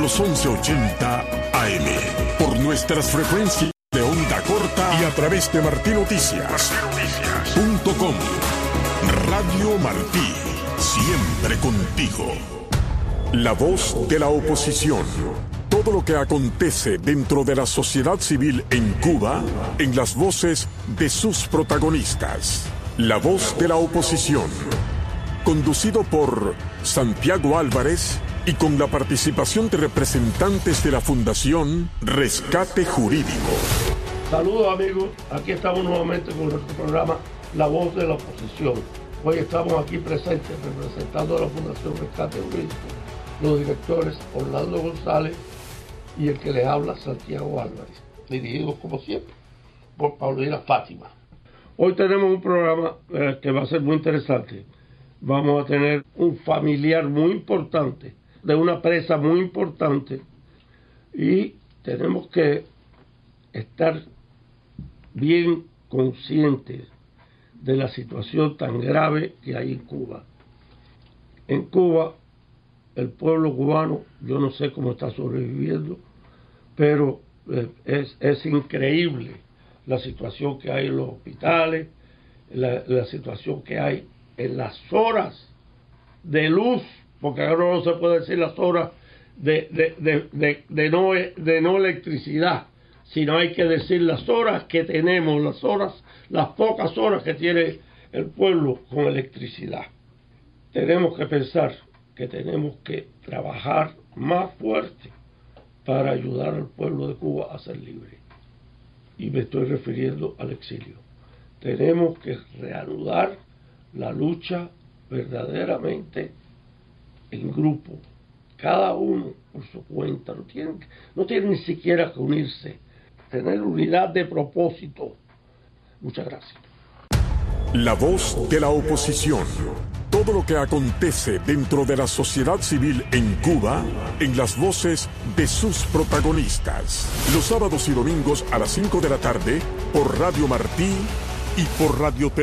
los 1180 AM, por nuestras frecuencias de onda corta y a través de martinoticias.com. Radio Martí, siempre contigo. La voz de la oposición. Todo lo que acontece dentro de la sociedad civil en Cuba, en las voces de sus protagonistas. La voz de la oposición. Conducido por Santiago Álvarez y con la participación de representantes de la Fundación Rescate Jurídico. Saludos amigos, aquí estamos nuevamente con nuestro programa La Voz de la Oposición. Hoy estamos aquí presentes representando a la Fundación Rescate Jurídico, los directores Orlando González y el que les habla Santiago Álvarez, dirigidos como siempre por Paulina Fátima. Hoy tenemos un programa que va a ser muy interesante. Vamos a tener un familiar muy importante, de una presa muy importante, y tenemos que estar bien conscientes de la situación tan grave que hay en Cuba. En Cuba, el pueblo cubano, yo no sé cómo está sobreviviendo, pero es increíble la situación que hay en los hospitales, la situación que hay en las horas de luz, porque ahora no se puede decir las horas de no electricidad, sino hay que decir las horas que tenemos, las pocas horas que tiene el pueblo con electricidad. Tenemos que pensar que tenemos que trabajar más fuerte para ayudar al pueblo de Cuba a ser libre. Y me estoy refiriendo al exilio. Tenemos que reanudar la lucha verdaderamente en grupo, cada uno por su cuenta. No tienen ni siquiera que unirse, tener unidad de propósito. Muchas gracias. La voz de la oposición. Todo lo que acontece dentro de la sociedad civil en Cuba, en las voces de sus protagonistas. Los sábados y domingos a las 5 de la tarde por Radio Martí y por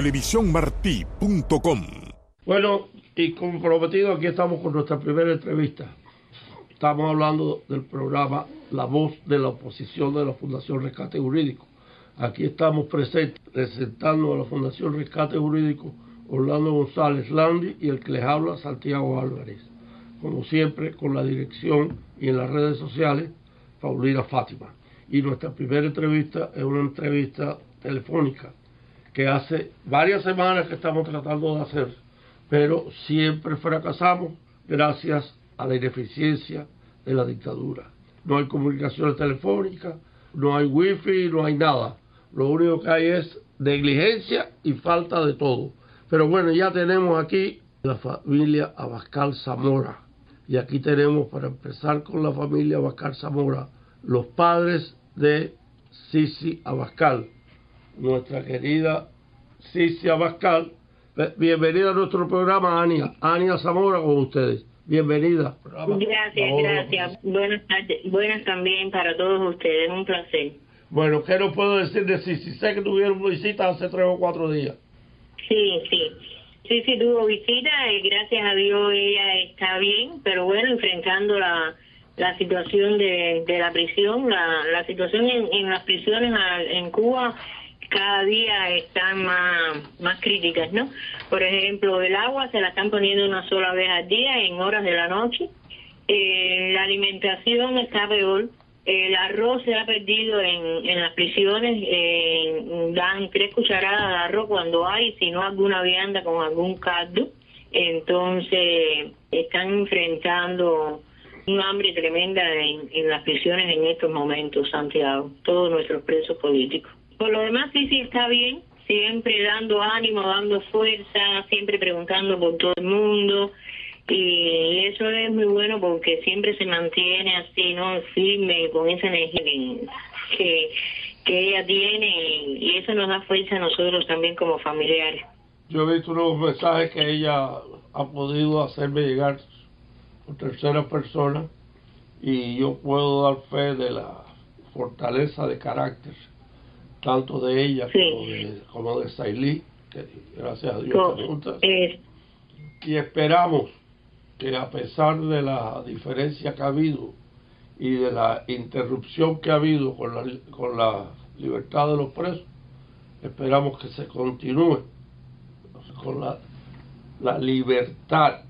radiotelevisiónmartí.com. Bueno, y comprometido, aquí estamos con nuestra primera entrevista. Estamos hablando del programa La Voz de la Oposición de la Fundación Rescate Jurídico. Aquí estamos presentes, presentando a la Fundación Rescate Jurídico, Orlando González Landi y el que les habla, Santiago Álvarez. Como siempre, con la dirección y en las redes sociales, Paulina Fátima. Y nuestra primera entrevista es una entrevista telefónica que hace varias semanas que estamos tratando de hacer, pero siempre fracasamos gracias a la ineficiencia de la dictadura. No hay comunicaciones telefónicas, no hay wifi, no hay nada. Lo único que hay es negligencia y falta de todo. Pero bueno, ya tenemos aquí la familia Abascal Zamora. Y aquí tenemos, para empezar con la familia Abascal Zamora, los padres de Sisi Abascal. Nuestra querida Sisi Abascal. Bienvenida a nuestro programa, Ania Zamora, con ustedes. Bienvenida. Gracias. Buenas tardes. Buenas también para todos ustedes. Un placer. Bueno, ¿qué nos puedo decir de Sisi? Sé que tuvieron visitas hace 3 o 4 días. Sí. Sí, tuvo visita y gracias a Dios ella está bien, pero bueno, enfrentando la situación de la prisión, la situación en las prisiones en Cuba cada día están más críticas, ¿no? Por ejemplo, el agua se la están poniendo una sola vez al día en horas de la noche. La alimentación está peor. El arroz se ha perdido en las prisiones. Dan 3 cucharadas de arroz cuando hay, si no alguna vianda con algún caldo. Entonces están enfrentando un hambre tremenda en las prisiones en estos momentos, Santiago, todos nuestros presos políticos. Por lo demás, sí está bien, siempre dando ánimo, dando fuerza, siempre preguntando por todo el mundo, y eso es muy bueno porque siempre se mantiene así, ¿no? Firme, con esa energía que ella tiene, y eso nos da fuerza a nosotros también como familiares. Yo he visto unos mensajes que ella ha podido hacerme llegar por tercera persona, y yo puedo dar fe de la fortaleza de carácter tanto de ella como de Sailí, que gracias a Dios están juntas. Y esperamos que, a pesar de la diferencia que ha habido y de la interrupción que ha habido con la libertad de los presos, esperamos que se continúe con la libertad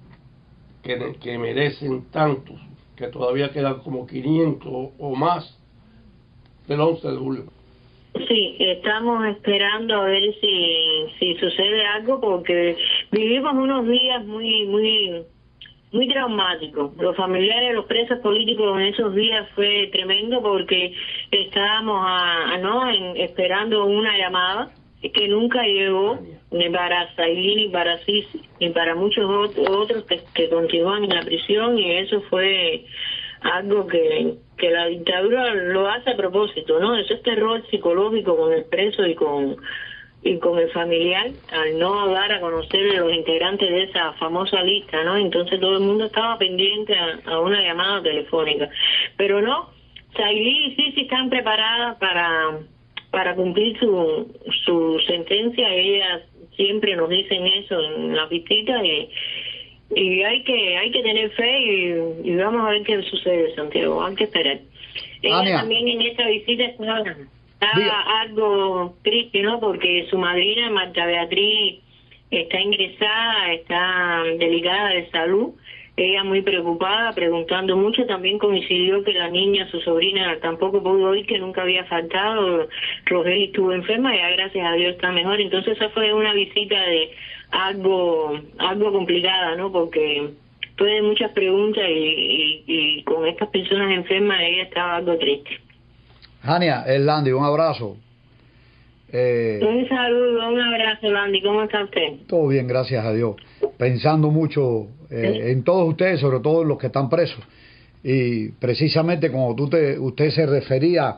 que merecen tantos, que todavía quedan como 500 o más del 11 de julio. Sí, estamos esperando a ver si sucede algo, porque vivimos unos días muy traumáticos. Los familiares de los presos políticos en esos días fue tremendo, porque estábamos esperando una llamada que nunca llegó, ni para Zailí, ni para Sisi, ni para muchos otros que continúan en la prisión, y eso fue algo que la dictadura lo hace a propósito, ¿no? Eso es terror psicológico con el preso y con el familiar, al no dar a conocer a los integrantes de esa famosa lista, ¿no? Entonces todo el mundo estaba pendiente a una llamada telefónica. Pero no, Zailí y Sisi están preparadas para cumplir su sentencia. Ellas siempre nos dicen eso en las visitas, y hay que tener fe, y vamos a ver qué sucede, Santiago, hay que esperar. Ella también en esta visita estaba algo triste, ¿no? Porque su madrina, Marta Beatriz, está ingresada, está delicada de salud. Ella muy preocupada, preguntando mucho. También coincidió que la niña, su sobrina, tampoco pudo ir, que nunca había faltado. Rogeli estuvo enferma, ya gracias a Dios está mejor. Entonces esa fue una visita de algo complicada, ¿no? Porque fue de muchas preguntas, y con estas personas enfermas ella estaba algo triste. Jania, Landy, un abrazo. Un saludo, un abrazo, Landy. ¿Cómo está usted? Todo bien, gracias a Dios. Pensando mucho en todos ustedes, sobre todo en los que están presos. Y precisamente como usted se refería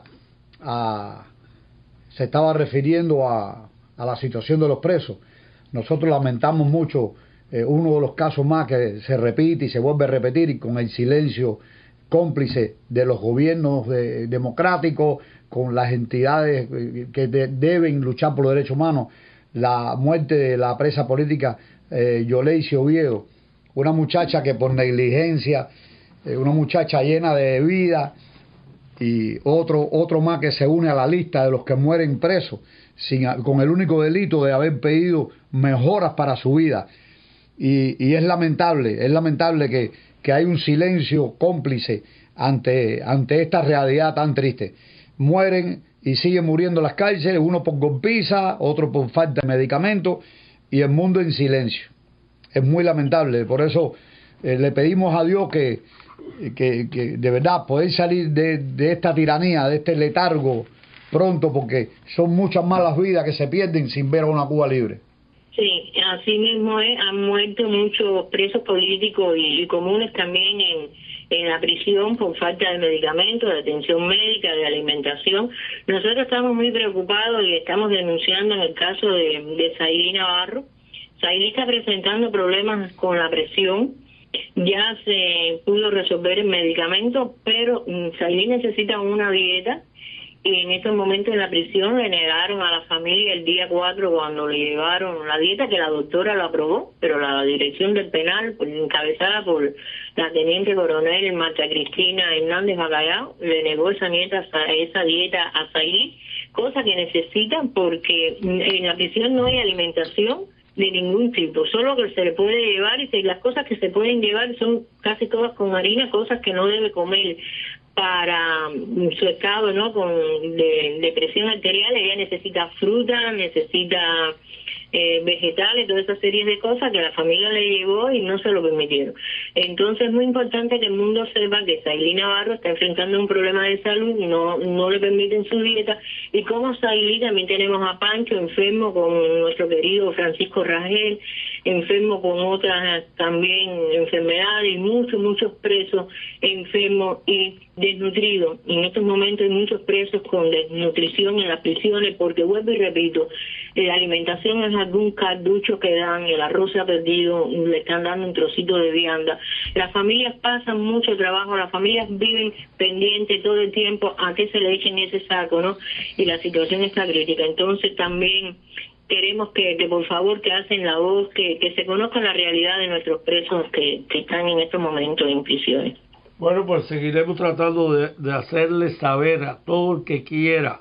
se estaba refiriendo a la situación de los presos. Nosotros lamentamos mucho uno de los casos más que se repite y se vuelve a repetir, y con el silencio cómplice de los gobiernos democráticos, con las entidades que deben luchar por los derechos humanos, la muerte de la presa política Yoleisi Oviedo, una muchacha que por negligencia, una muchacha llena de vida, y otro más que se une a la lista de los que mueren presos con el único delito de haber pedido mejoras para su vida. Y es lamentable que hay un silencio cómplice ante esta realidad tan triste. Mueren y siguen muriendo en las cárceles, uno por golpiza, otro por falta de medicamentos, y el mundo en silencio. Es muy lamentable. Por eso le pedimos a Dios que de verdad poder salir de esta tiranía, de este letargo pronto, porque son muchas más las vidas que se pierden sin ver a una Cuba libre. Sí, así mismo han muerto muchos presos políticos y comunes también en la prisión por falta de medicamentos, de atención médica, de alimentación. Nosotros estamos muy preocupados y estamos denunciando en el caso de Zailí Navarro. Zailí está presentando problemas con la presión. Ya se pudo resolver el medicamento, pero Zailí necesita una dieta, y en estos momentos en la prisión le negaron a la familia el día 4 cuando le llevaron la dieta, que la doctora lo aprobó, pero la dirección del penal, encabezada por la teniente coronel Marta Cristina Hernández Bacallao, le negó esa dieta a Zailí, cosa que necesitan, porque en la prisión no hay alimentación de ningún tipo, solo que se le puede llevar, y las cosas que se pueden llevar son casi todas con harina, cosas que no debe comer para su estado, ¿no?, de presión arterial. Ella necesita fruta, necesita vegetales, toda esa serie de cosas que la familia le llevó y no se lo permitieron. Entonces es muy importante que el mundo sepa que Zailí Navarro está enfrentando un problema de salud, no le permiten su dieta, y como Zailí también tenemos a Pancho enfermo con nuestro querido Francisco Rangel, enfermo con otras también enfermedades, y muchos presos enfermos y desnutridos. En estos momentos hay muchos presos con desnutrición en las prisiones, porque vuelvo y repito, la alimentación es algún carducho que dan, el arroz se ha perdido, le están dando un trocito de vianda. Las familias pasan mucho trabajo, las familias viven pendientes todo el tiempo a que se le echen ese saco, ¿no? Y la situación está crítica. Entonces también queremos que por favor que hacen la voz, que se conozca la realidad de nuestros presos que están en estos momentos en prisiones. Bueno, pues seguiremos tratando de hacerle saber a todo el que quiera,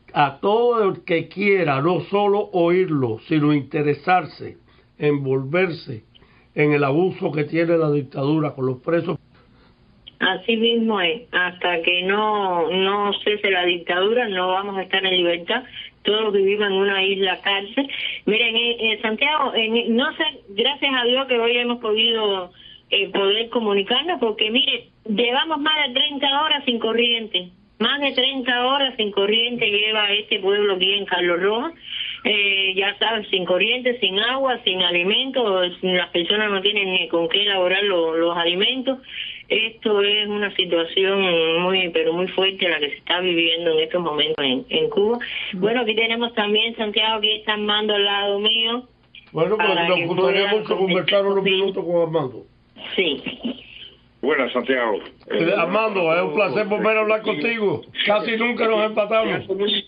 no solo oírlo, sino interesarse, envolverse en el abuso que tiene la dictadura con los presos. Así mismo es, hasta que no cese la dictadura no vamos a estar en libertad, todos los que vivan en una isla cárcel. Miren, Santiago, no sé, gracias a Dios que hoy hemos podido poder comunicarnos, porque mire, llevamos más de 30 horas sin corriente. Más de 30 horas sin corriente lleva este pueblo aquí en Carlos Rojas. Ya sabes, sin corriente, sin agua, sin alimentos, las personas no tienen ni con qué elaborar los alimentos. Esto es una situación muy, pero muy fuerte la que se está viviendo en estos momentos en Cuba. Bueno, aquí tenemos también, Santiago, que está Armando al lado mío. Bueno, pues nos gustaría mucho conversar unos minutos con Armando. Sí. Buenas, Santiago. Armando, es un placer volver a hablar contigo. Casi nunca nos empatamos.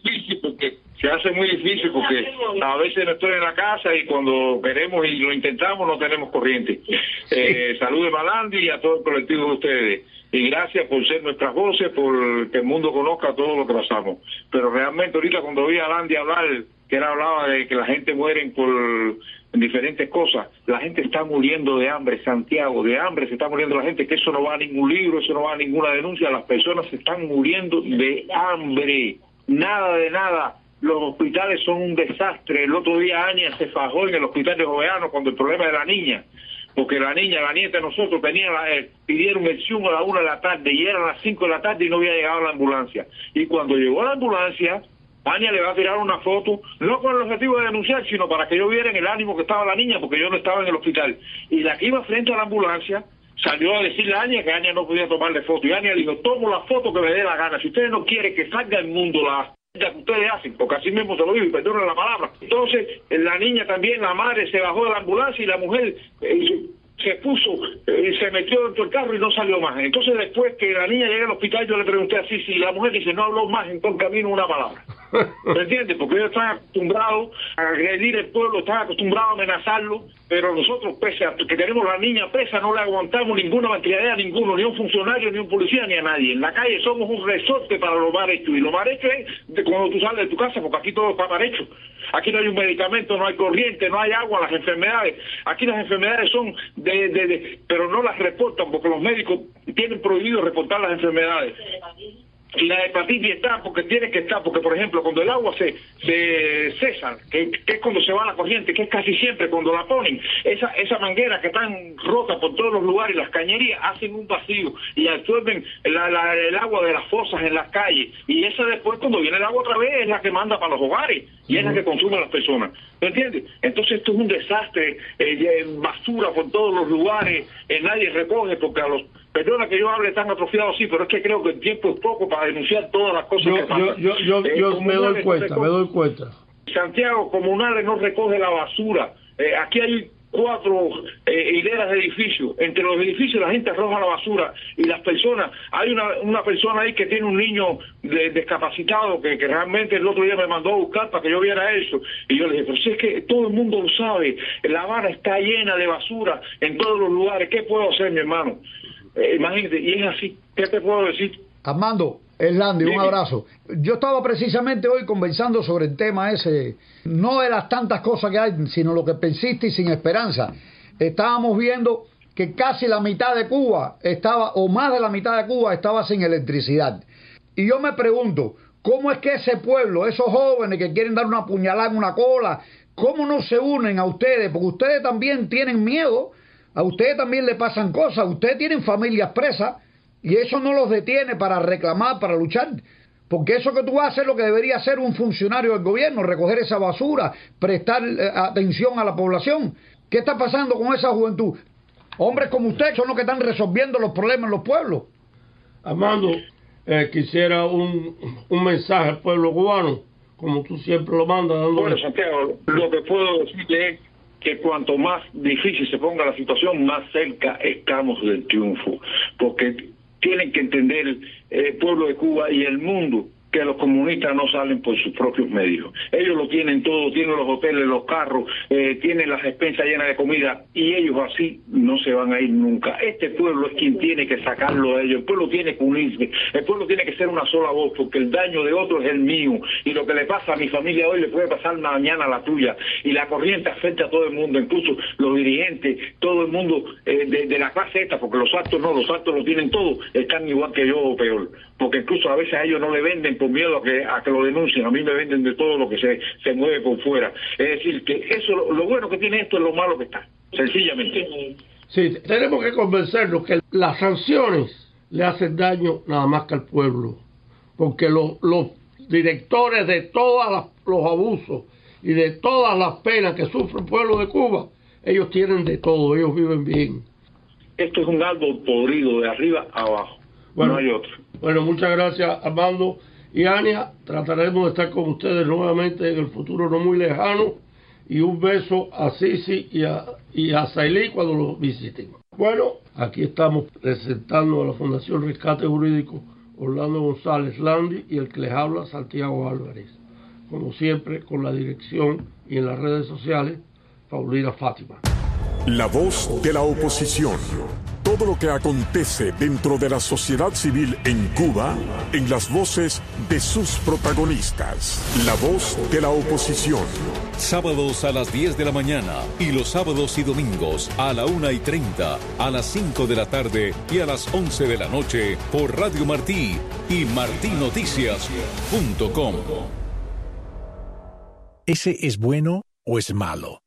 Se hace muy difícil porque a veces no estoy en la casa y cuando queremos y lo intentamos no tenemos corriente. Saludos a Malandi y a todo el colectivo de ustedes. Y gracias por ser nuestras voces, por que el mundo conozca todo lo que pasamos. Pero realmente ahorita cuando vi a Landy hablar, que él hablaba de que la gente muere por diferentes cosas, la gente está muriendo de hambre, Santiago, de hambre se está muriendo la gente, que eso no va a ningún libro, eso no va a ninguna denuncia, las personas se están muriendo de hambre, nada de nada. Los hospitales son un desastre. El otro día Ania se fajó en el hospital de Joveano cuando el problema de la niña, porque la nieta de nosotros pidieron el SIUM a la 1 de la tarde y eran las 5 de la tarde y no había llegado la ambulancia. Y cuando llegó la ambulancia, Ania le va a tirar una foto, no con el objetivo de denunciar, sino para que yo viera en el ánimo que estaba la niña, porque yo no estaba en el hospital. Y la que iba frente a la ambulancia salió a decirle a Ania que Ania no podía tomarle foto. Y Ania dijo, tomo la foto que me dé la gana. Si ustedes no quieren que salga al mundo la que ustedes hacen, porque así mismo se lo digo y perdonen la palabra. Entonces la niña también, la madre se bajó de la ambulancia y la mujer se puso, se metió dentro del carro y no salió más. Entonces después que la niña llega al hospital yo le pregunté así, si la mujer dice no habló más en todo el camino una palabra. ¿Me entiendes? Porque ellos están acostumbrados a agredir el pueblo, están acostumbrados a amenazarlo, pero nosotros, pese a que tenemos la niña presa, no le aguantamos ninguna materialidad a ninguno, ni a un funcionario, ni a un policía, ni a nadie. En la calle somos un resorte para lo mal hecho, y lo mal hecho es cuando tú sales de tu casa, porque aquí todo está mal hecho. Aquí no hay un medicamento, no hay corriente, no hay agua, las enfermedades. Aquí las enfermedades son pero no las reportan, porque los médicos tienen prohibido reportar las enfermedades. Y la hepatitis está porque tiene que estar, porque por ejemplo cuando el agua se cesa, que es cuando se va la corriente, que es casi siempre cuando la ponen, esa manguera que están rotas por todos los lugares, las cañerías hacen un vacío y absorben el agua de las fosas en las calles, y esa después cuando viene el agua otra vez es la que manda para los hogares y es la que consumen las personas. ¿Me entiendes? Entonces esto es un desastre, basura por todos los lugares, nadie recoge porque perdona que yo hable tan atrofiado así, pero es que creo que el tiempo es poco para denunciar todas las cosas que pasan. Yo me doy cuenta. Santiago, Comunales no recoge la basura. Aquí hay 4 hileras de edificios. Entre los edificios la gente arroja la basura y las personas, hay una persona ahí que tiene un niño discapacitado que realmente el otro día me mandó a buscar para que yo viera eso, y yo le dije, pero si es que todo el mundo lo sabe, La Habana está llena de basura en todos los lugares, ¿qué puedo hacer, mi hermano? Imagínate, y es así, ¿qué te puedo decir? Armando, Landy, un abrazo. Yo estaba precisamente hoy conversando sobre el tema ese, no de las tantas cosas que hay, sino lo que persiste y sin esperanza. Estábamos viendo que casi la mitad de Cuba estaba, o más de la mitad de Cuba estaba sin electricidad. Y yo me pregunto, ¿cómo es que ese pueblo, esos jóvenes que quieren dar una puñalada en una cola, cómo no se unen a ustedes? Porque ustedes también tienen miedo, a ustedes también le pasan cosas, ustedes tienen familias presas, y eso no los detiene para reclamar, para luchar. Porque eso que tú haces es lo que debería hacer un funcionario del gobierno, recoger esa basura, prestar atención a la población. ¿Qué está pasando con esa juventud? Hombres como usted son los que están resolviendo los problemas en los pueblos. Armando, quisiera un mensaje al pueblo cubano, como tú siempre lo mandas. Bueno, Santiago, lo que puedo decirte es que cuanto más difícil se ponga la situación, más cerca estamos del triunfo. Porque tienen que entender el pueblo de Cuba y el mundo que los comunistas no salen por sus propios medios. Ellos lo tienen todo, tienen los hoteles, los carros, tienen las despensas llenas de comida, y ellos así no se van a ir nunca. Este pueblo es quien tiene que sacarlo de ellos. El pueblo tiene que unirse, el pueblo tiene que ser una sola voz, porque el daño de otro es el mío, y lo que le pasa a mi familia hoy le puede pasar mañana a la tuya, y la corriente afecta a todo el mundo, incluso los dirigentes, todo el mundo de la clase esta, porque los actos lo tienen todo, están igual que yo o peor, porque incluso a veces a ellos no le venden por miedo a que lo denuncien. A mí me venden de todo lo que se mueve por fuera. Es decir, que eso, lo bueno que tiene esto es lo malo que está, sencillamente. Sí, tenemos que convencernos que las sanciones le hacen daño nada más que al pueblo, porque los directores de todos los abusos y de todas las penas que sufre el pueblo de Cuba, ellos tienen de todo, ellos viven bien. Esto es un árbol podrido de arriba a abajo, bueno, no hay otro. Bueno, muchas gracias, Armando y Ania. Trataremos de estar con ustedes nuevamente en el futuro no muy lejano, y un beso a Sisi y a Sailí cuando los visiten. Bueno, aquí estamos presentando a la Fundación Rescate Jurídico Orlando González Landi y el que les habla, Santiago Álvarez. Como siempre, con la dirección y en las redes sociales, Paulina Fátima. La voz de la oposición. Todo lo que acontece dentro de la sociedad civil en Cuba, en las voces de sus protagonistas. La voz de la oposición. Sábados a las 10 de la mañana y los sábados y domingos a la 1:30, a las 5 de la tarde y a las 11 de la noche por Radio Martí y martinoticias.com. ¿Ese es bueno o es malo?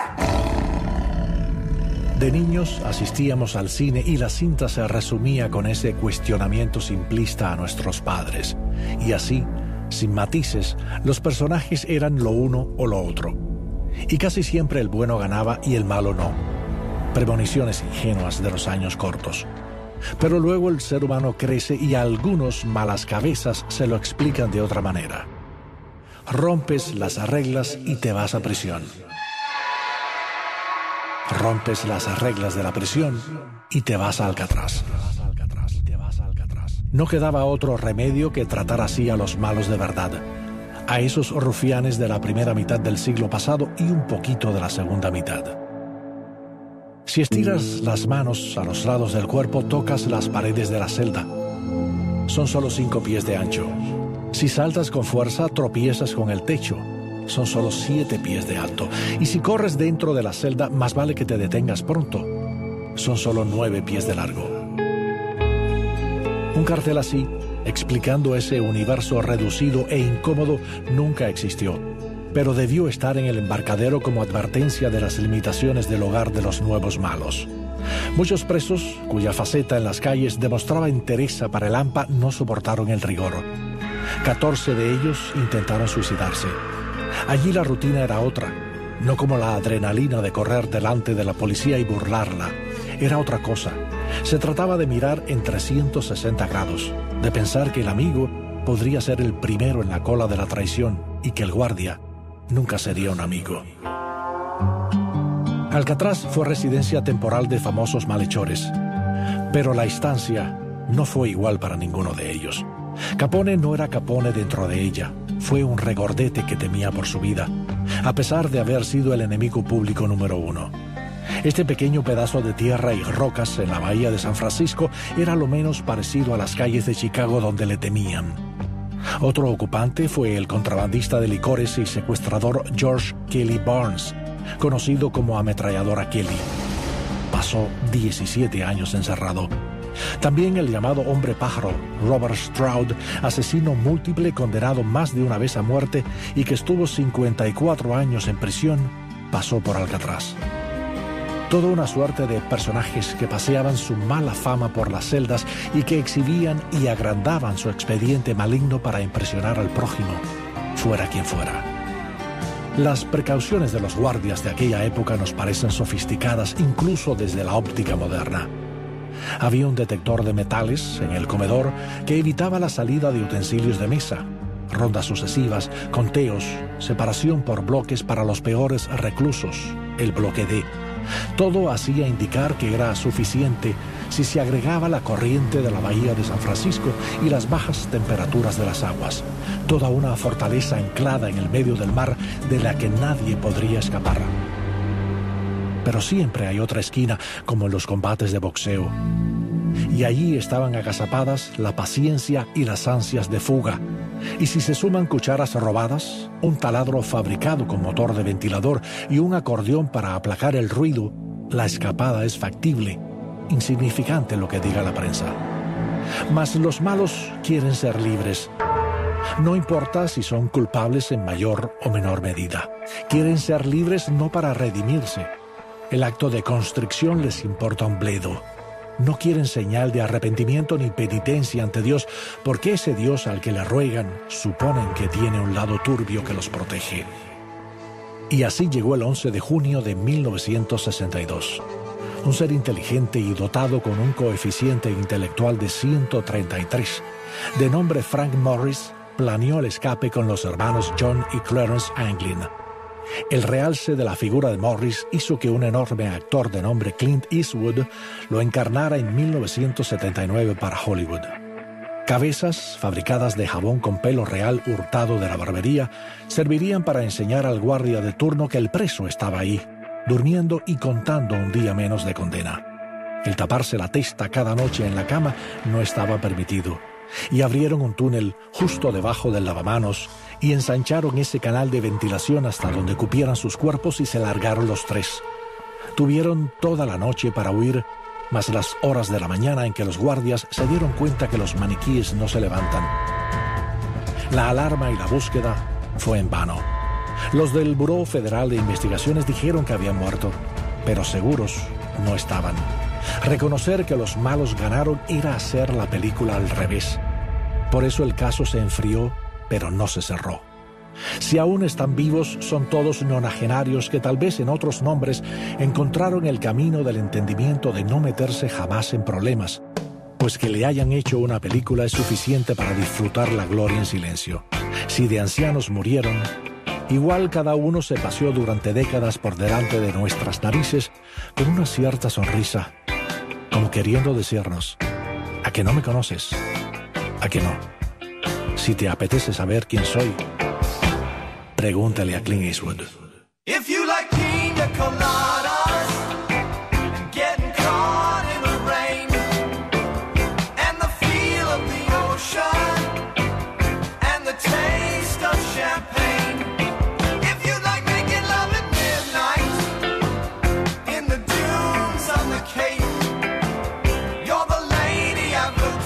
De niños asistíamos al cine y la cinta se resumía con ese cuestionamiento simplista a nuestros padres. Y así, sin matices, los personajes eran lo uno o lo otro. Y casi siempre el bueno ganaba y el malo no. Premoniciones ingenuas de los años cortos. Pero luego el ser humano crece y a algunos malas cabezas se lo explican de otra manera. Rompes las reglas y te vas a prisión. Rompes las reglas de la prisión y te vas a Alcatraz. No quedaba otro remedio que tratar así a los malos de verdad, a esos rufianes de la primera mitad del siglo pasado y un poquito de la segunda mitad. Si estiras las manos a los lados del cuerpo, tocas las paredes de la celda. Son solo 5 pies de ancho. Si saltas con fuerza, tropiezas con el techo. Son solo 7 pies de alto. Y si corres dentro de la celda, más vale que te detengas pronto. Son solo 9 pies de largo. Un cartel así, explicando ese universo reducido e incómodo, nunca existió, pero debió estar en el embarcadero como advertencia de las limitaciones del hogar de los nuevos malos. Muchos presos, cuya faceta en las calles demostraba entereza para el AMPA, no soportaron el rigor. 14 de ellos intentaron suicidarse. Allí la rutina era otra, no como la adrenalina de correr delante de la policía y burlarla. Era otra cosa. Se trataba de mirar en 360 grados, de pensar que el amigo podría ser el primero en la cola de la traición y que el guardia nunca sería un amigo. Alcatraz fue residencia temporal de famosos malhechores, pero la estancia no fue igual para ninguno de ellos. Capone no era Capone dentro de ella. Fue un regordete que temía por su vida, a pesar de haber sido el enemigo público número 1. Este pequeño pedazo de tierra y rocas en la bahía de San Francisco era lo menos parecido a las calles de Chicago donde le temían. Otro ocupante fue el contrabandista de licores y secuestrador George Kelly Barnes, conocido como Ametralladora Kelly. Pasó 17 años encerrado. También el llamado hombre pájaro, Robert Stroud, asesino múltiple condenado más de una vez a muerte y que estuvo 54 años en prisión, pasó por Alcatraz. Toda una suerte de personajes que paseaban su mala fama por las celdas y que exhibían y agrandaban su expediente maligno para impresionar al prójimo, fuera quien fuera. Las precauciones de los guardias de aquella época nos parecen sofisticadas incluso desde la óptica moderna. Había un detector de metales en el comedor que evitaba la salida de utensilios de mesa, rondas sucesivas, conteos, separación por bloques para los peores reclusos, el bloque D. Todo hacía indicar que era suficiente si se agregaba la corriente de la bahía de San Francisco y las bajas temperaturas de las aguas. Toda una fortaleza anclada en el medio del mar de la que nadie podría escapar. Pero siempre hay otra esquina, como en los combates de boxeo. Y allí estaban agazapadas la paciencia y las ansias de fuga. Y si se suman cucharas robadas, un taladro fabricado con motor de ventilador y un acordeón para aplacar el ruido, la escapada es factible, insignificante lo que diga la prensa. Mas los malos quieren ser libres. No importa si son culpables en mayor o menor medida. Quieren ser libres no para redimirse. El acto de constricción les importa un bledo. No quieren señal de arrepentimiento ni penitencia ante Dios, porque ese Dios al que le ruegan suponen que tiene un lado turbio que los protege. Y así llegó el 11 de junio de 1962. Un ser inteligente y dotado con un coeficiente intelectual de 133, de nombre Frank Morris, planeó el escape con los hermanos John y Clarence Anglin. El realce de la figura de Morris hizo que un enorme actor de nombre Clint Eastwood lo encarnara en 1979 para Hollywood. Cabezas fabricadas de jabón con pelo real hurtado de la barbería servirían para enseñar al guardia de turno que el preso estaba ahí, durmiendo y contando un día menos de condena. El taparse la testa cada noche en la cama no estaba permitido, y abrieron un túnel justo debajo del lavamanos y ensancharon ese canal de ventilación hasta donde cupieran sus cuerpos y se largaron los tres. Tuvieron toda la noche para huir, más las horas de la mañana en que los guardias se dieron cuenta que los maniquíes no se levantan. La alarma y la búsqueda fue en vano. Los del Buró Federal de Investigaciones dijeron que habían muerto, pero seguros no estaban. Reconocer que los malos ganaron era hacer la película al revés. Por eso el caso se enfrió, pero no se cerró. Si aún están vivos, son todos nonagenarios que tal vez en otros nombres encontraron el camino del entendimiento de no meterse jamás en problemas, pues que le hayan hecho una película es suficiente para disfrutar la gloria en silencio. Si de ancianos murieron, igual cada uno se paseó durante décadas por delante de nuestras narices con una cierta sonrisa, como queriendo decirnos: ¿a que no me conoces? ¿A que no? Si te apetece saber quién soy, pregúntale a Clint Eastwood. If you like pina coladas and getting caught in the rain and the feel of the ocean and the taste of champagne, if you like making love at midnight in the dunes on the Cape, you're the lady I've looked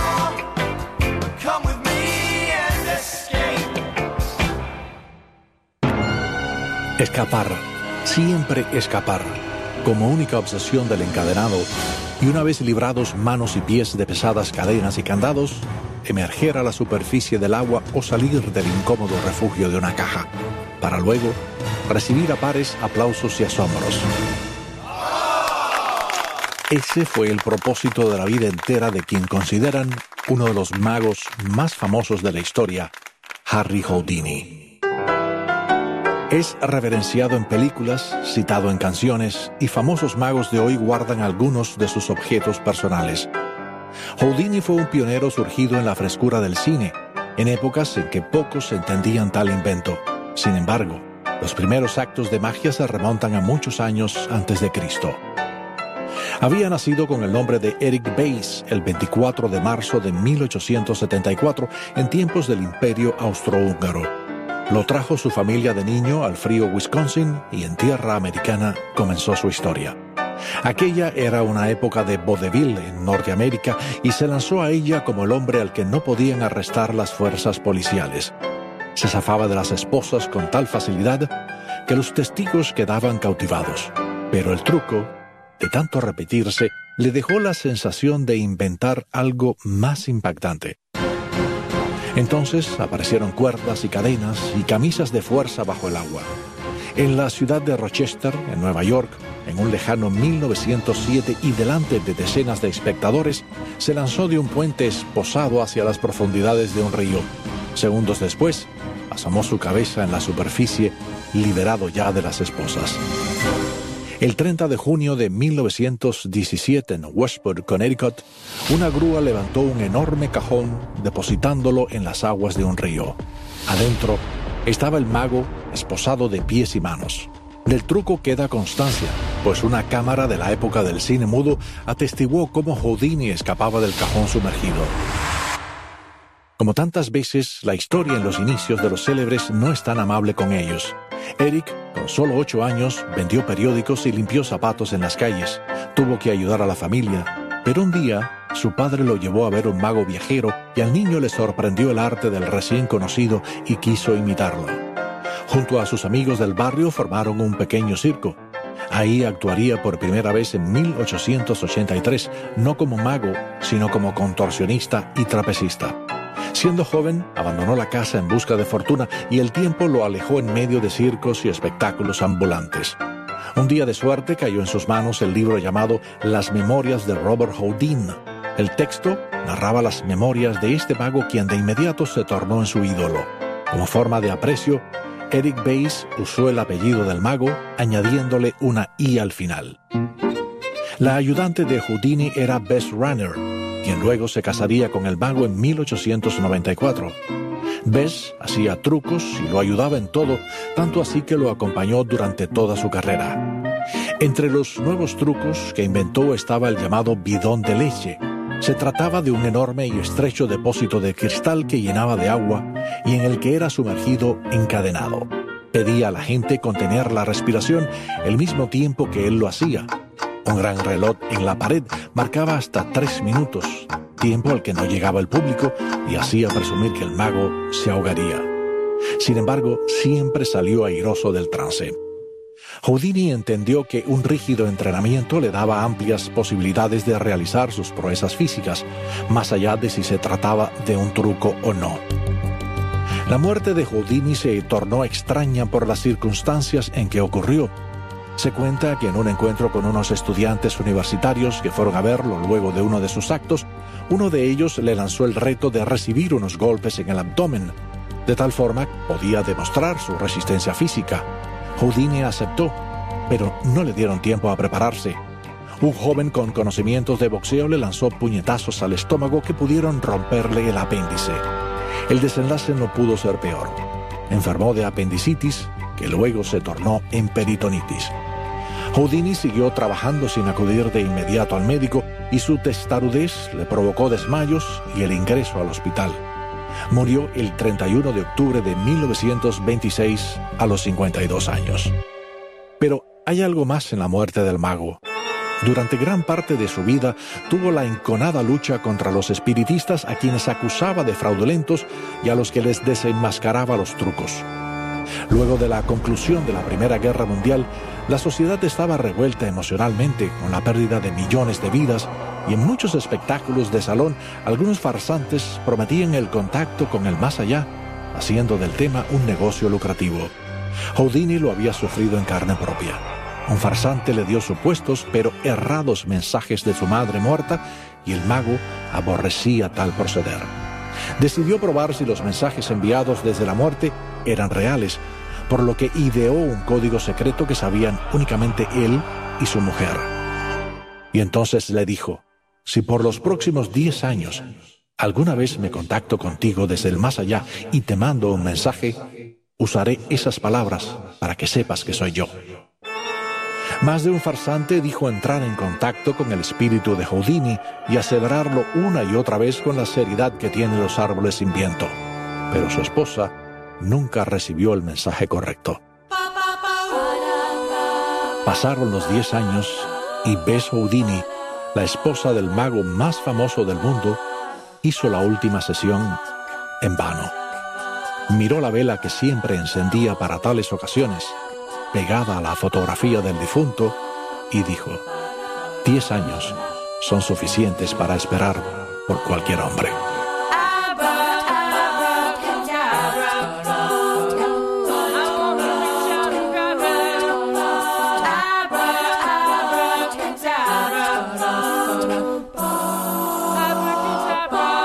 for. Come with me and escape. Escapar, siempre escapar, como única obsesión del encadenado, y una vez librados manos y pies de pesadas cadenas y candados, emerger a la superficie del agua o salir del incómodo refugio de una caja, para luego recibir a pares aplausos y asombros. Ese fue el propósito de la vida entera de quien consideran uno de los magos más famosos de la historia, Harry Houdini. Es reverenciado en películas, citado en canciones, y famosos magos de hoy guardan algunos de sus objetos personales. Houdini fue un pionero surgido en la frescura del cine, en épocas en que pocos entendían tal invento. Sin embargo, los primeros actos de magia se remontan a muchos años antes de Cristo. Había nacido con el nombre de Eric Bayes el 24 de marzo de 1874, en tiempos del Imperio Austrohúngaro. Lo trajo su familia de niño al frío Wisconsin y en tierra americana comenzó su historia. Aquella era una época de vodevil en Norteamérica y se lanzó a ella como el hombre al que no podían arrestar las fuerzas policiales. Se zafaba de las esposas con tal facilidad que los testigos quedaban cautivados. Pero el truco, de tanto repetirse, le dejó la sensación de inventar algo más impactante. Entonces aparecieron cuerdas y cadenas y camisas de fuerza bajo el agua. En la ciudad de Rochester, en Nueva York, en un lejano 1907 y delante de decenas de espectadores, se lanzó de un puente esposado hacia las profundidades de un río. Segundos después, asomó su cabeza en la superficie, liberado ya de las esposas. El 30 de junio de 1917 en Westport, Connecticut, una grúa levantó un enorme cajón depositándolo en las aguas de un río. Adentro estaba el mago esposado de pies y manos. Del truco queda constancia, pues una cámara de la época del cine mudo atestiguó cómo Houdini escapaba del cajón sumergido. Como tantas veces, la historia en los inicios de los célebres no es tan amable con ellos. Eric, con solo 8 años, vendió periódicos y limpió zapatos en las calles. Tuvo que ayudar a la familia, pero un día su padre lo llevó a ver un mago viajero y al niño le sorprendió el arte del recién conocido y quiso imitarlo. Junto a sus amigos del barrio formaron un pequeño circo. Ahí actuaría por primera vez en 1883, no como mago, sino como contorsionista y trapecista. Siendo joven, abandonó la casa en busca de fortuna y el tiempo lo alejó en medio de circos y espectáculos ambulantes. Un día de suerte cayó en sus manos el libro llamado Las Memorias de Robert Houdin. El texto narraba las memorias de este mago quien de inmediato se tornó en su ídolo. Como forma de aprecio, Eric Bayes usó el apellido del mago, añadiéndole una I al final. La ayudante de Houdini era Bess Runner, quien luego se casaría con el mago en 1894. Bess hacía trucos y lo ayudaba en todo, tanto así que lo acompañó durante toda su carrera. Entre los nuevos trucos que inventó estaba el llamado bidón de leche. Se trataba de un enorme y estrecho depósito de cristal que llenaba de agua y en el que era sumergido encadenado. Pedía a la gente contener la respiración el mismo tiempo que él lo hacía. Un gran reloj en la pared marcaba hasta 3 minutos, tiempo al que no llegaba el público y hacía presumir que el mago se ahogaría. Sin embargo, siempre salió airoso del trance. Houdini entendió que un rígido entrenamiento le daba amplias posibilidades de realizar sus proezas físicas, más allá de si se trataba de un truco o no. La muerte de Houdini se tornó extraña por las circunstancias en que ocurrió. Se cuenta que en un encuentro con unos estudiantes universitarios que fueron a verlo luego de uno de sus actos, uno de ellos le lanzó el reto de recibir unos golpes en el abdomen. De tal forma que podía demostrar su resistencia física. Houdini aceptó, pero no le dieron tiempo a prepararse. Un joven con conocimientos de boxeo le lanzó puñetazos al estómago que pudieron romperle el apéndice. El desenlace no pudo ser peor. Enfermó de apendicitis, que luego se tornó en peritonitis. Houdini siguió trabajando sin acudir de inmediato al médico y su testarudez le provocó desmayos y el ingreso al hospital. Murió el 31 de octubre de 1926 a los 52 años. Pero hay algo más en la muerte del mago. Durante gran parte de su vida tuvo la enconada lucha contra los espiritistas a quienes acusaba de fraudulentos y a los que les desenmascaraba los trucos. Luego de la conclusión de la Primera Guerra Mundial, la sociedad estaba revuelta emocionalmente con la pérdida de millones de vidas y en muchos espectáculos de salón algunos farsantes prometían el contacto con el más allá, haciendo del tema un negocio lucrativo. Houdini lo había sufrido en carne propia. Un farsante le dio supuestos pero errados mensajes de su madre muerta y el mago aborrecía tal proceder. Decidió probar si los mensajes enviados desde la muerte eran reales, por lo que ideó un código secreto que sabían únicamente él y su mujer. Y entonces le dijo: si por los próximos 10 años alguna vez me contacto contigo desde el más allá y te mando un mensaje, usaré esas palabras para que sepas que soy yo. Más de un farsante dijo entrar en contacto con el espíritu de Houdini y aseverarlo una y otra vez con la seriedad que tienen los árboles sin viento. Pero su esposa nunca recibió el mensaje correcto. Pasaron los 10 años y Bess Houdini, la esposa del mago más famoso del mundo, hizo la última sesión en vano. Miró la vela que siempre encendía para tales ocasiones, pegada a la fotografía del difunto, y dijo: 10 años son suficientes para esperar por cualquier hombre.